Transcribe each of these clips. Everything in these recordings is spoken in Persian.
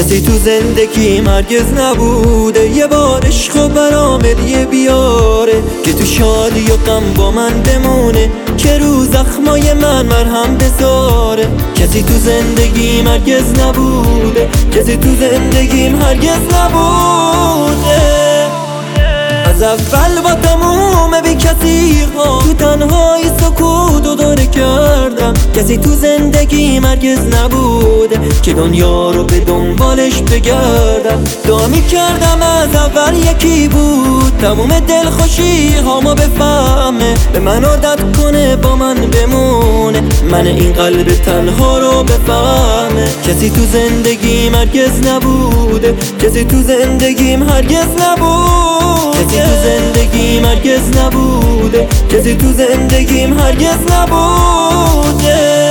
کسی تو زندگیم هرگز نبوده یه بار عشق و برام هدیه بیاره، که تو شادی و غم با من بمونه، که رو زخمای من مرهم بذاره. کسی تو زندگیم هرگز نبوده، کسی تو زندگیم هرگز نبوده. از اول با تموم بی کسی ها تو تنهایی سکوت و دوره کردم. کسی تو زندگیم هرگز نبوده که دنیا رو به دنبالش بگردم. دعا میکردم از اول یکی بود، تموم دلخوشی هامو بفهمه، به من عادت کنه با من بمونه، من این قلب تنها رو بفهمه. کسی تو زندگیم هرگز نبوده، کسی تو زندگیم هرگز نبوده، کسی تو زندگیم هرگز نبوده، کسی تو زندگیم هرگز نبوده.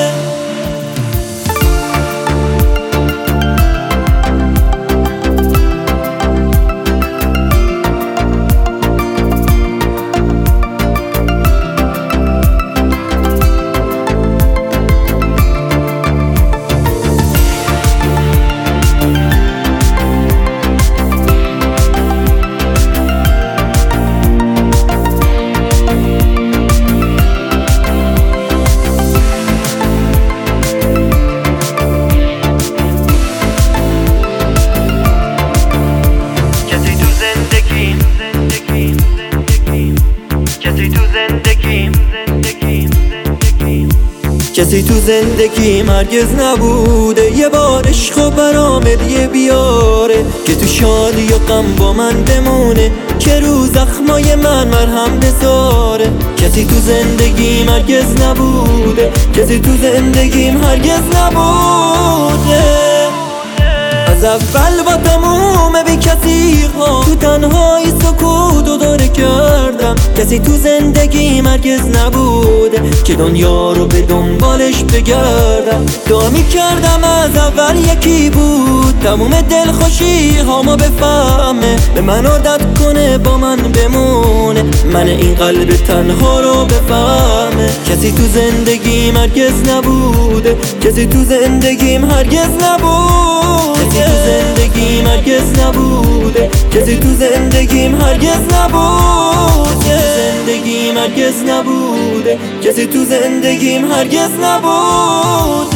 کسی تو زندگیم هرگز نبوده یه بار عشق و برام هدیه بیاره، که تو شادی و غم با من بمونه، که رو زخمای من مرهم بذاره. کسی تو زندگیم هرگز نبوده، کسی تو زندگیم هرگز نبوده. از اول با تموم بی کسی ها تو تنهایی سکوت و دوره کردم. کسی تو زندگیم هرگز نبوده که دنیا رو به دنبالش بگردم. دعا میکردم از اول یکی بود، تموم دلخوشی هامو بفهمه، به من عادت کنه با من بمونه، من این قلب تنها رو بفهمه. کسی تو زندگیم هرگز نبوده، کسی تو زندگیم هرگز نبوده، کسی تو زندگیم هرگز نبوده، کسی تو زندگیم هرگز نبوده، زندگیم هرگز نبوده، کسی تو زندگیم هرگز نبوده.